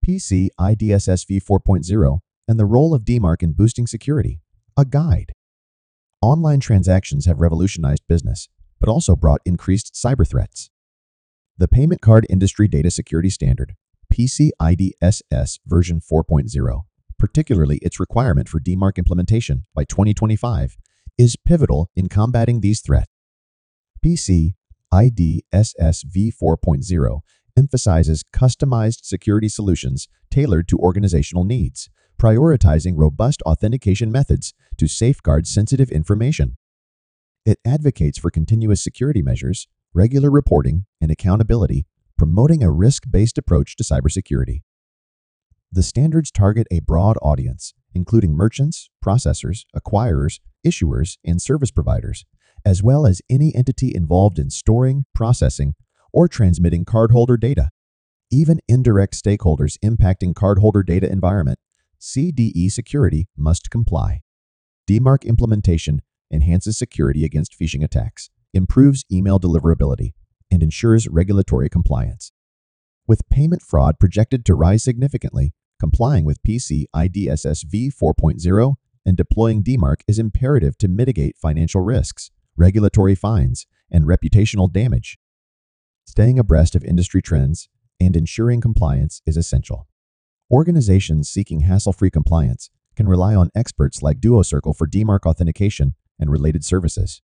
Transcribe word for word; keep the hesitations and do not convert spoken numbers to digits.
P C I D S S v four point zero, and the role of D MARC in boosting security. A guide. Online transactions have revolutionized business, but also brought increased cyber threats. The Payment Card Industry Data Security Standard, P C I D S S version four point zero, particularly its requirement for D MARC implementation by twenty twenty-five, is pivotal in combating these threats. P C I D S S v four point zero emphasizes customized security solutions tailored to organizational needs, prioritizing robust authentication methods to safeguard sensitive information. It advocates for continuous security measures, regular reporting, and accountability, promoting a risk-based approach to cybersecurity. The standards target a broad audience, including merchants, processors, acquirers, issuers, and service providers, as well as any entity involved in storing, processing, or transmitting cardholder data. Even indirect stakeholders impacting cardholder data environment, C D E security, must comply. D MARC implementation enhances security against phishing attacks, improves email deliverability, and ensures regulatory compliance. With payment fraud projected to rise significantly, complying with P C I D S S v four point zero and deploying D MARC is imperative to mitigate financial risks, regulatory fines, and reputational damage. Staying abreast of industry trends and ensuring compliance is essential. Organizations seeking hassle-free compliance can rely on experts like DuoCircle for D MARC authentication and related services.